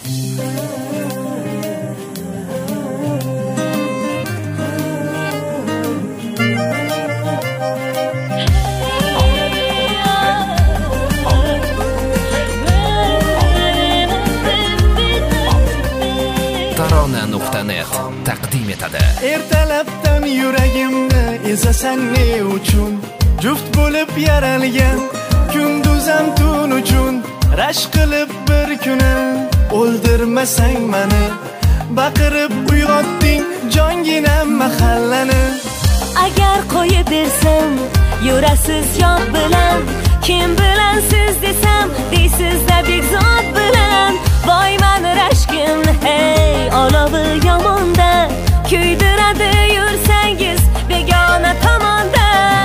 Tarona.net taqdim etadi. Ertalabdan yuragimni ezasan ne uchun? Juft bo'lib yaralgan kunduzam tun uchun rashk qilib bir kuni o'ldirmasang meni, baqirib uyg'otding jonginam mahallani. Agar qo'yib bersam yurasiz yod bilan, kim bilan siz desam deysiz-da begzod bilan. Voy mani rashkim hey olovi yomonda, kuydiradi yursangiz begona tomonda.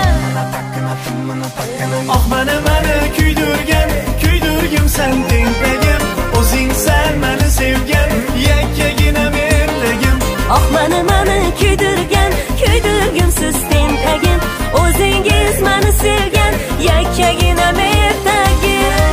Oh mani kuydirgim sen tenglagim, o'zing sen meni sevgan yakkagina merligim. Oh mani kuydirgim siz tenglagim, o'zingiz meni sevgan yakkagina merligim.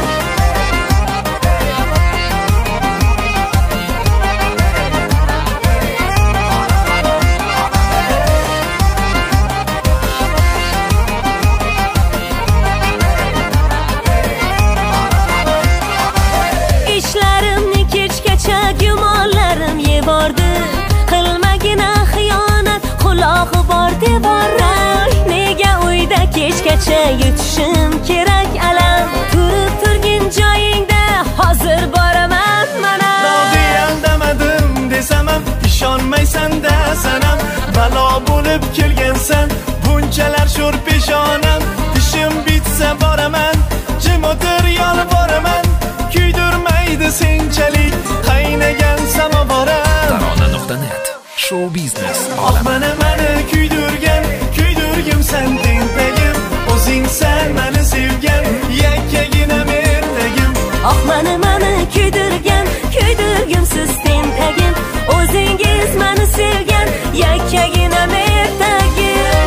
Ishlarimni kechgacha gumonlarim yebordi, qilmagina xiyonat qulog'i bor devorlar. Nega uyda kechgacha yutishim kerak alam, turib turgin joyingda hozir boraman mana. Dodi aldamadim desam ham ishonmaysan-da sanam, balo bo'lib kelgansan bunchalar sho'r peshonam. Tishim bitsa boraman, jim o'tir yolvoraman, kuydirmaydi senchalik qaynagan samovaram. Tarona.net show business. Oh mani kuydirgim sen tenglagim, o'zing sen meni sevgan yakkagina merligim. Oh mani kuydirgim siz tenglagim, o'zingiz meni sevgan yakkagina merligim.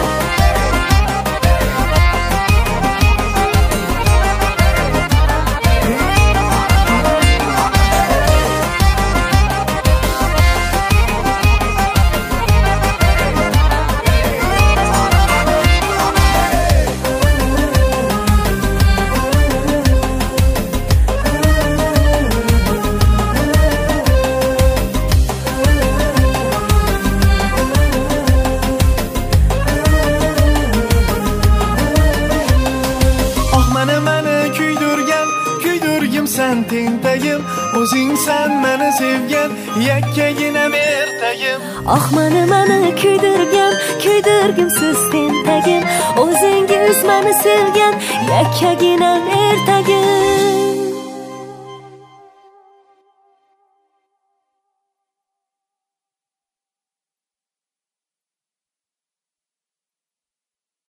Kuydirgim sen tenglagim, o'zing sen meni sevgan yakkagina merligim. Oh mani kuydirgim siz tenglagim, o'zingiz meni sevgan yakkagina merligim.